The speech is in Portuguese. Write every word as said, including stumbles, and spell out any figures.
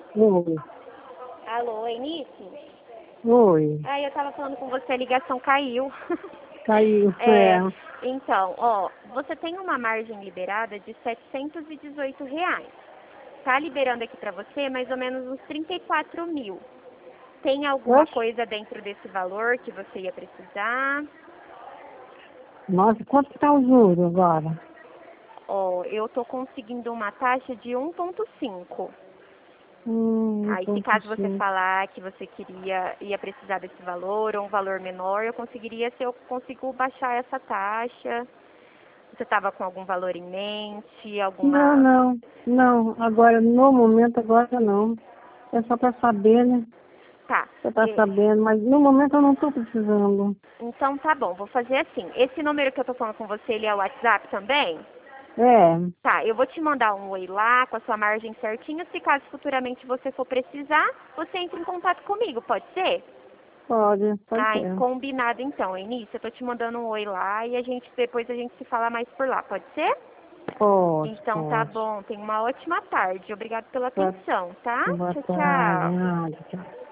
Oi. Alô, Eunice? Oi. Ah, eu tava falando com você, a ligação caiu. Caiu, É, é. então, ó, você tem uma margem liberada de setecentos e dezoito reais. Tá liberando aqui pra você mais ou menos uns trinta e quatro mil. Tem alguma Oxe, coisa dentro desse valor que você ia precisar? nossa, quanto tá o juro agora? Ó, eu tô conseguindo uma taxa de um ponto cinco. Hum, um Aí, se ponto caso você cinco. falar que você queria, ia precisar desse valor ou um valor menor, eu conseguiria, se eu consigo baixar essa taxa. Você estava com algum valor em mente, Não, alguma... não, não. Agora, no momento, agora não. É só pra saber, né? Tá. Só pra E- saber, mas no momento eu não tô precisando. Então tá bom, vou fazer assim. Esse número que eu tô falando com você, ele é o WhatsApp também? É, Tá, eu vou te mandar um oi lá com a sua margem certinha. Se caso futuramente você for precisar, você entra em contato comigo, pode ser? pode, pode Ai, ser. combinado então, Eunice. Eu tô te mandando um oi lá e a gente depois a gente se fala mais por lá, pode ser? Pode, Então tá pode. bom, tenha uma ótima tarde. Obrigada pela Boa, atenção, tá? boa Tchau, tarde, tchau. nada, tchau.